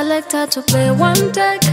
selector to play one deck.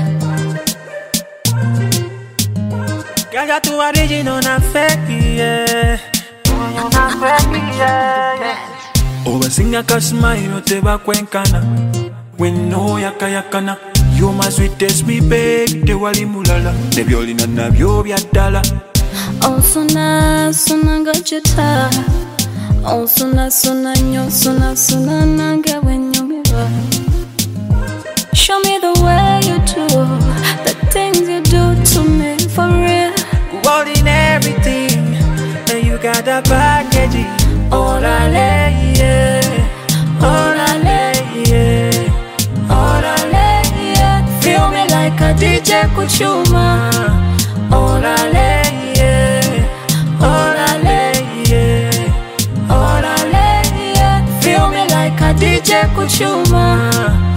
Girl, you're too original, not fake, yeah. You're not fake, yeah. Obasinga kasmairo te bakwenkana. Weno yakayakana. You're my sweetest, me babe. Te wali mulala. Ne byolina nabyo byaddala. Oh, suna, suna gajita. Oh, suna, suna, nyo, suna, suna, nanga when you me right. Show me the way you do, the things you do to me for real. Holding everything, and you got the package. All I lay, yeah. All I lay, yeah. All I lay, yeah. Feel me like a DJ Kuchuma. All I lay, yeah. All I lay, yeah. All I lay, yeah. Feel me like a DJ Kuchuma.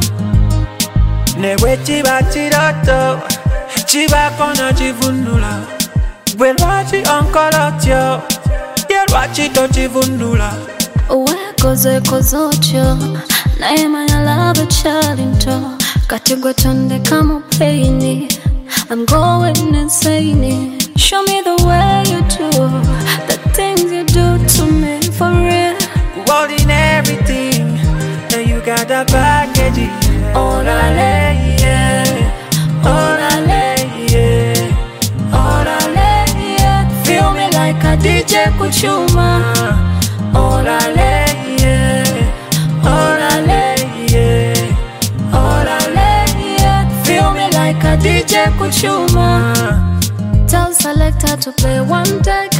Newe chiba chiroto, chiba kona chivunula. We lwachi onkolotyo, ye lwachi to chivunula. Uwe koze kozotyo, na emanya love chalinto. Katigwe tonde kama paini, I'm going insane. Show me the way you do, the things you do to me for real. Holding everything, and you got the package. All I lay, yeah. All I lay, yeah. All I lay, yeah. Feel me like a DJ Kuchuma. All I lay, yeah. All I lay, yeah. All I lay, yeah. Feel me like a DJ Kuchuma. Tell selector to play one deck.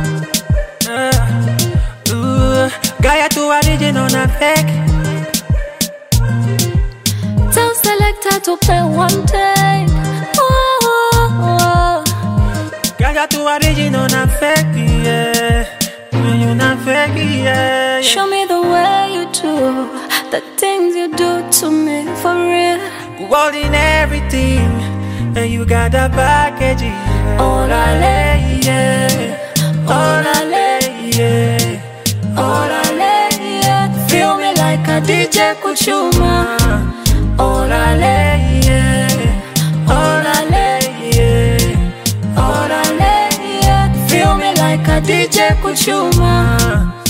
Gaia too original, not fake. Tell selector to play one deck. Gaia too original, not fake, yeah. You're not fake, yeah. Show me the way you do, the things you do to me for real. Holding everything, and you got the package. All I lay, yeah. All I lay, yeah. All I lay, yeah. Feel me like a DJ Kuchuma. All I lay, yeah. All I lay, yeah. All I lay, yeah. Feel me like a DJ Kuchuma.